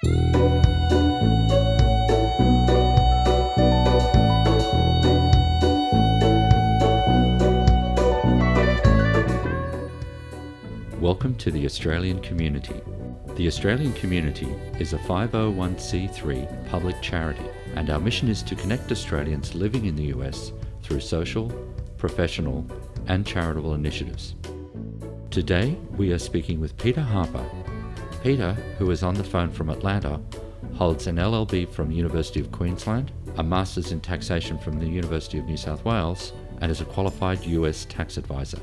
Welcome to the Australian Community. The Australian Community is a 501c3 public charity, and our mission is to connect Australians living in the US through social, professional, and charitable initiatives. Today, we are speaking with Peter Harper. Peter, who is on the phone from Atlanta, holds an LLB from the University of Queensland, a Master's in Taxation from the University of New South Wales, and is a qualified US tax advisor.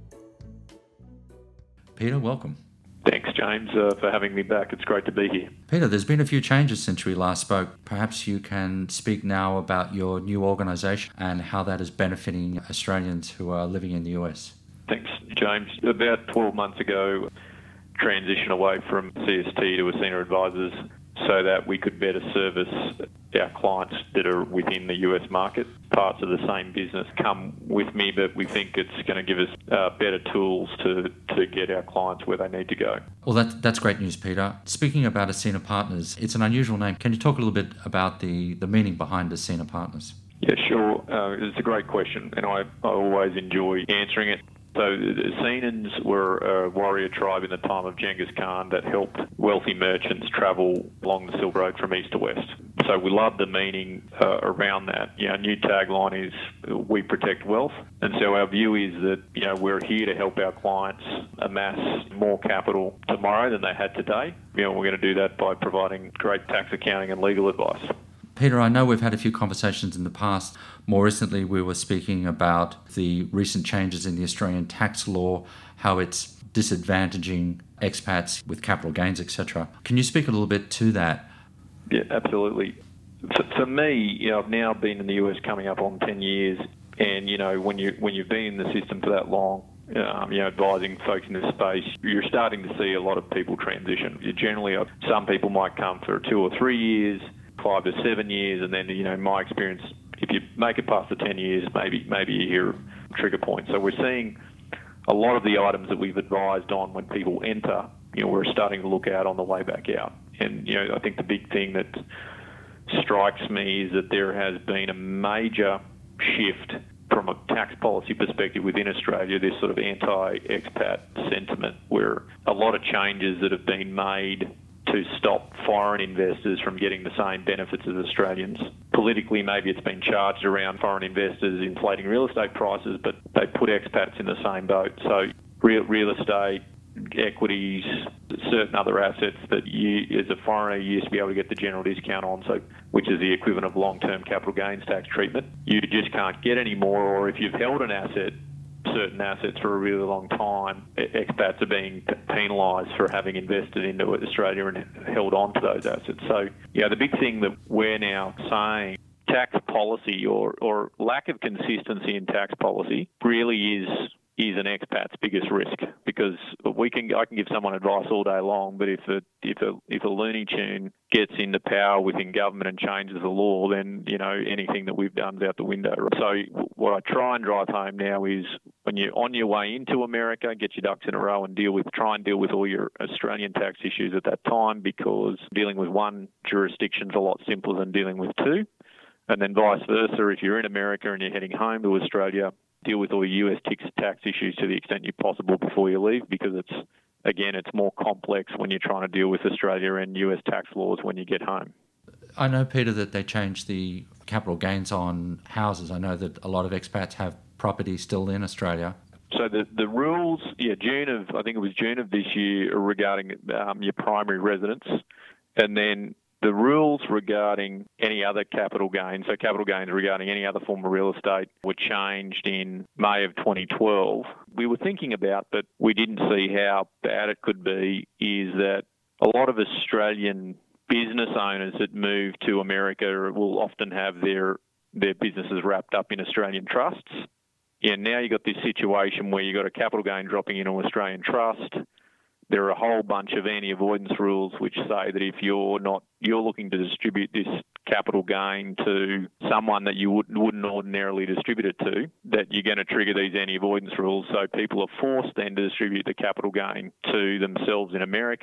Peter, welcome. Thanks, James, for having me back. It's great to be here. Peter, there's been a few changes since we last spoke. Perhaps you can speak now about your new organisation and how that is benefiting Australians who are living in the US. Thanks, James. About 12 months ago, transition away from CST to Ascena Advisors so that we could better service our clients that are within the US market. Parts of the same business come with me, but we think it's going to give us better tools to get our clients where they need to go. Well, that's great news, Peter. Speaking about Ascena Partners, it's an unusual name. Can you talk a little bit about the meaning behind Ascena Partners? Yeah, sure. It's a great question, and I always enjoy answering it. So the Ascenans were a warrior tribe in the time of Genghis Khan that helped wealthy merchants travel along the Silk Road from east to west. So we love the meaning around that. Our new tagline is "We protect wealth," and so our view is that we're here to help our clients amass more capital tomorrow than they had today. We're going to do that by providing great tax, accounting, and legal advice. Peter, I know we've had a few conversations in the past. More recently, we were speaking about the recent changes in the Australian tax law, how it's disadvantaging expats with capital gains, etc. Can you speak a little bit to that? Yeah, absolutely. For me, I've now been in the US coming up on 10 years, and when you've been in the system for that long, advising folks in this space, you're starting to see a lot of people transition. Generally, some people might come for 2 or 3 years, 5 to 7 years, and then, in my experience, if you make it past the 10 years, maybe you hear trigger points. So we're seeing a lot of the items that we've advised on when people enter, we're starting to look out on the way back out. And, I think the big thing that strikes me is that there has been a major shift from a tax policy perspective within Australia, this sort of anti-expat sentiment, where a lot of changes that have been made to stop foreign investors from getting the same benefits as Australians. Politically, maybe it's been charged around foreign investors inflating real estate prices, but they put expats in the same boat. So real estate, equities, certain other assets that you, as a foreigner, you used to be able to get the general discount on, so which is the equivalent of long-term capital gains tax treatment, you just can't get anymore. Or if you've held an asset, certain assets for a really long time, expats are being penalised for having invested into Australia and held on to those assets. So, the big thing that we're now saying, tax policy or lack of consistency in tax policy really is an expat's biggest risk, because I can give someone advice all day long, but if a Looney Tune gets into power within government and changes the law, then anything that we've done is out the window. So what I try and drive home now is, when you're on your way into America, get your ducks in a row and try and deal with all your Australian tax issues at that time, because dealing with one jurisdiction is a lot simpler than dealing with two. And then vice versa, if you're in America and you're heading home to Australia, deal with all your US tax issues to the extent you're possible before you leave, because it's more complex when you're trying to deal with Australia and US tax laws when you get home. I know, Peter, that they changed the capital gains on houses. I know that a lot of expats have property still in Australia. So the rules, June of this year, are regarding your primary residence, and then the rules regarding any other capital gains, so capital gains regarding any other form of real estate, were changed in May of 2012. We were thinking about, but we didn't see how bad it could be, is that a lot of Australian business owners that move to America will often have their businesses wrapped up in Australian trusts. Now you've got this situation where you've got a capital gain dropping into an Australian trust. There are a whole bunch of anti-avoidance rules which say that if you're looking to distribute this capital gain to someone that you wouldn't ordinarily distribute it to, that you're going to trigger these anti-avoidance rules. So people are forced then to distribute the capital gain to themselves in America,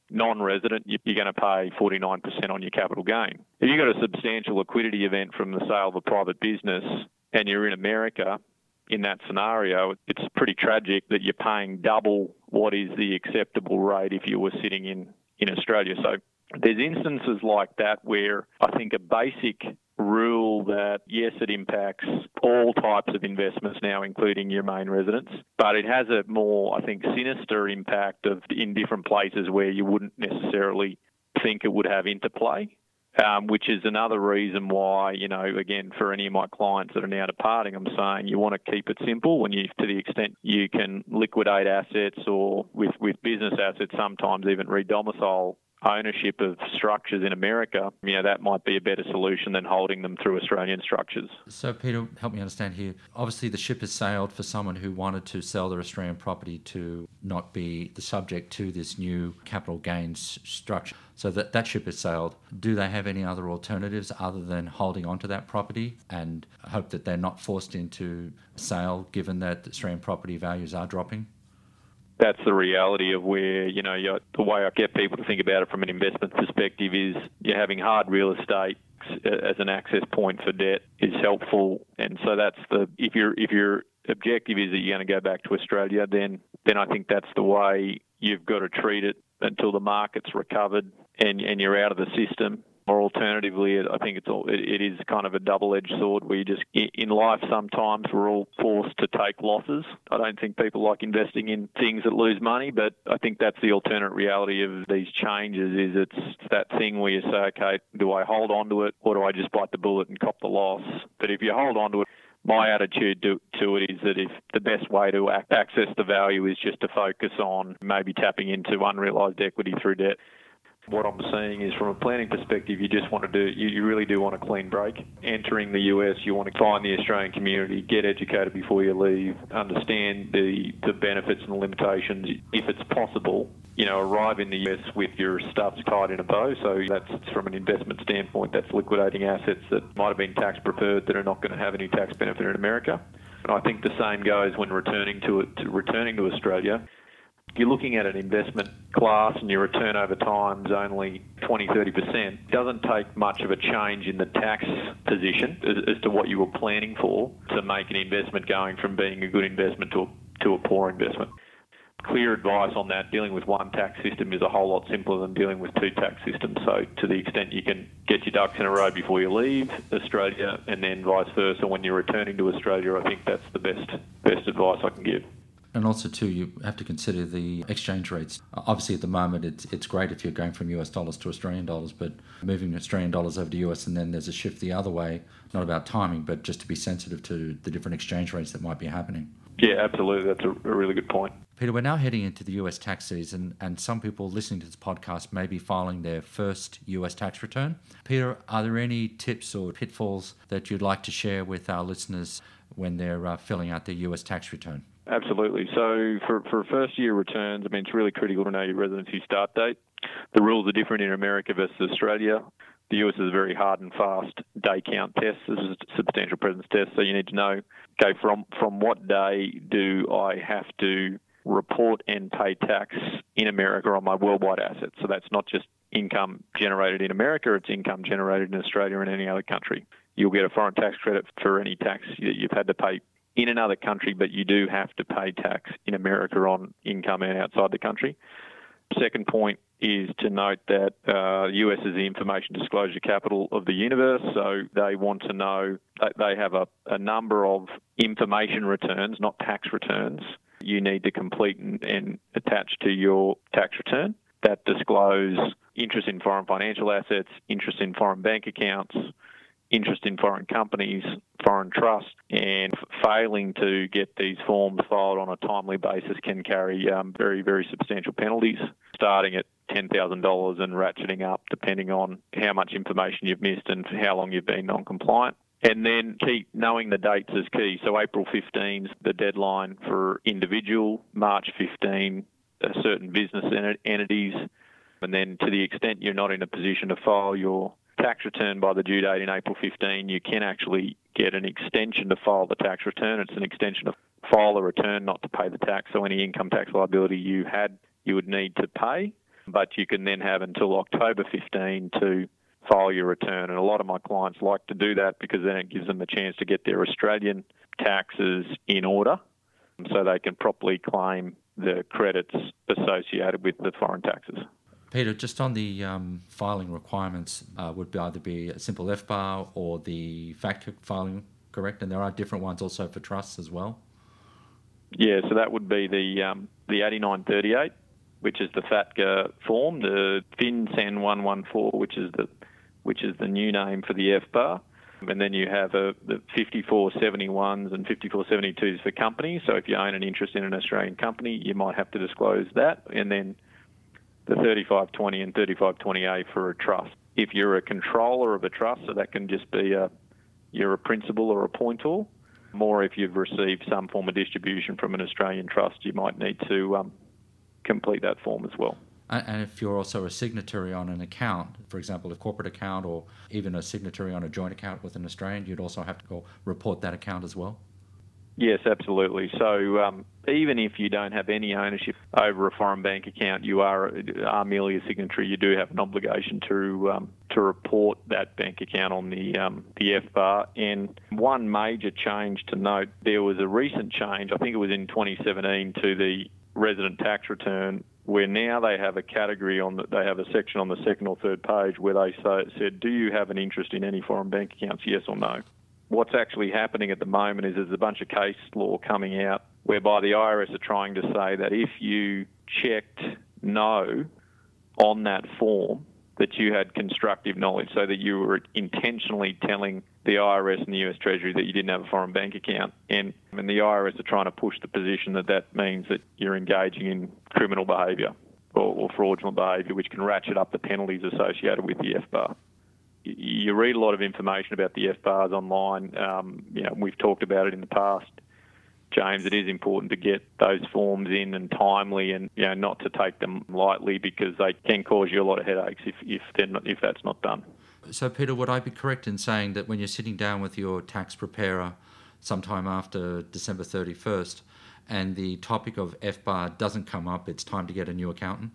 non-resident, you're going to pay 49% on your capital gain. If you've got a substantial liquidity event from the sale of a private business and you're in America, in that scenario, it's pretty tragic that you're paying double what is the acceptable rate if you were sitting in Australia. So there's instances like that where I think a basic rule that, yes, it impacts all types of investments now, including your main residence, but it has a more, I think, sinister impact in different places where you wouldn't necessarily think it would have interplay. Which is another reason why, again, for any of my clients that are now departing, I'm saying you want to keep it simple to the extent you can liquidate assets or with business assets, sometimes even redomicile ownership of structures in America, that might be a better solution than holding them through Australian structures. So, Peter, help me understand here. Obviously, the ship has sailed for someone who wanted to sell their Australian property to not be the subject to this new capital gains structure. So that ship has sailed. Do they have any other alternatives other than holding onto that property and hope that they're not forced into sale, given that Australian property values are dropping? That's the reality of where, the way I get people to think about it from an investment perspective is you're having hard real estate as an access point for debt is helpful. And so that's if your objective is that you're going to go back to Australia, then I think that's the way you've got to treat it until the market's recovered and you're out of the system. Or alternatively, I think it is kind of a double-edged sword where you just, in life sometimes we're all forced to take losses. I don't think people like investing in things that lose money, but I think that's the alternate reality of these changes is it's that thing where you say, okay, do I hold on to it or do I just bite the bullet and cop the loss? But if you hold on to it, my attitude to it is that if the best way to access the value is just to focus on maybe tapping into unrealised equity through debt. What I'm seeing is from a planning perspective, you really do want a clean break. Entering the US, you want to find the Australian community, get educated before you leave, understand the benefits and the limitations. If it's possible, arrive in the US with your stuff tied in a bow. So that's from an investment standpoint, that's liquidating assets that might have been tax preferred that are not going to have any tax benefit in America. And I think the same goes when returning to Australia. You're looking at an investment class and your return over time is only 20-30%. It doesn't take much of a change in the tax position as to what you were planning for to make an investment going from being a good investment to a poor investment. Clear advice on that, dealing with one tax system is a whole lot simpler than dealing with two tax systems. So to the extent you can get your ducks in a row before you leave Australia and then vice versa when you're returning to Australia, I think that's the best advice I can give. And also, too, you have to consider the exchange rates. Obviously, at the moment, it's great if you're going from US dollars to Australian dollars, but moving Australian dollars over to US and then there's a shift the other way, not about timing, but just to be sensitive to the different exchange rates that might be happening. Yeah, absolutely. That's a really good point. Peter, we're now heading into the US tax season, and some people listening to this podcast may be filing their first US tax return. Peter, are there any tips or pitfalls that you'd like to share with our listeners when they're filling out their US tax return? Absolutely. So for first-year returns, it's really critical to know your residency start date. The rules are different in America versus Australia. The US is a very hard and fast day count test. This is a substantial presence test, so you need to know, okay, from what day do I have to report and pay tax in America on my worldwide assets? So that's not just income generated in America, it's income generated in Australia and any other country. You'll get a foreign tax credit for any tax that you've had to pay in another country, but you do have to pay tax in America on income and outside the country. Second point is to note that the US is the information disclosure capital of the universe, so they want to know that they have a number of information returns, not tax returns, you need to complete and attach to your tax return that disclose interest in foreign financial assets, interest in foreign bank accounts, interest in foreign companies, foreign trusts, and failing to get these forms filed on a timely basis can carry very, very substantial penalties, starting at $10,000 and ratcheting up depending on how much information you've missed and how long you've been non-compliant. And then knowing the dates is key. So April 15 is the deadline for individual, March 15, certain business entities, and then to the extent you're not in a position to file your tax return by the due date in April 15, you can actually get an extension to file the tax return. It's an extension to file the return, not to pay the tax. So any income tax liability you would need to pay. but you can then have until October 15 to file your return. And a lot of my clients like to do that because then it gives them a chance to get their Australian taxes in order so they can properly claim the credits associated with the foreign taxes. Peter, just on the filing requirements, would either be a simple FBAR or the FATCA filing, correct? And there are different ones also for trusts as well? Yeah, so that would be the 8938, which is the FATCA form, the FinCEN 114, which is the new name for the FBAR. And then you have the 5471s and 5472s for companies. So if you own an interest in an Australian company, you might have to disclose that. And then the 3520 and 3520A for a trust. If you're a controller of a trust, so that can just be you're a principal or appointor, or if you've received some form of distribution from an Australian trust, you might need to complete that form as well. And if you're also a signatory on an account, for example, a corporate account or even a signatory on a joint account with an Australian, you'd also have to go report that account as well? Yes, absolutely. So even if you don't have any ownership over a foreign bank account, you are merely a signatory. You do have an obligation to report that bank account on the FBAR. And one major change to note, there was a recent change, I think it was in 2017, to the resident tax return, where now they have a category they have a section on the second or third page where they said, do you have an interest in any foreign bank accounts, yes or no? What's actually happening at the moment is there's a bunch of case law coming out whereby the IRS are trying to say that if you checked no on that form, that you had constructive knowledge, so that you were intentionally telling the IRS and the US Treasury that you didn't have a foreign bank account. And the IRS are trying to push the position that means that you're engaging in criminal behaviour or fraudulent behaviour, which can ratchet up the penalties associated with the FBAR. You read a lot of information about the FBARs online. We've talked about it in the past. James, it is important to get those forms in and timely, and not to take them lightly, because they can cause you a lot of headaches if that's not done. So, Peter, would I be correct in saying that when you're sitting down with your tax preparer sometime after December 31st and the topic of FBAR doesn't come up, it's time to get a new accountant?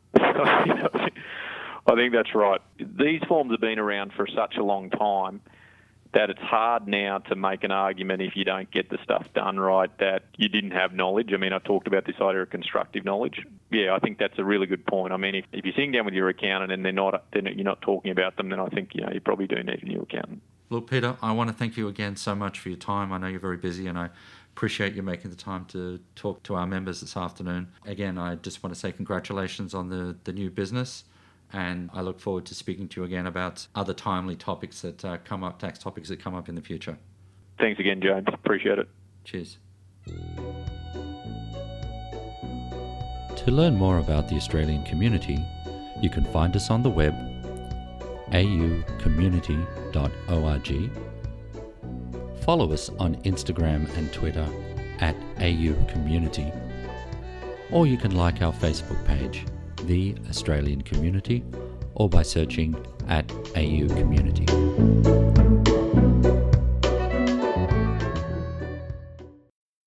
I think that's right. These forms have been around for such a long time that it's hard now to make an argument if you don't get the stuff done right that you didn't have knowledge. I mean, I talked about this idea of constructive knowledge. Yeah, I think that's a really good point. I mean, if you're sitting down with your accountant and you're not talking about them, then I think you probably do need a new accountant. Look, Peter, I want to thank you again so much for your time. I know you're very busy, and I appreciate you making the time to talk to our members this afternoon. Again, I just want to say congratulations on the new business. And I look forward to speaking to you again about other timely topics that come up, tax topics that come up in the future. Thanks again, James. Appreciate it. Cheers. To learn more about the Australian community, you can find us on the web, aucommunity.org. Follow us on Instagram and Twitter @AUCommunity. Or you can like our Facebook page, The Australian Community, or by searching @AU Community.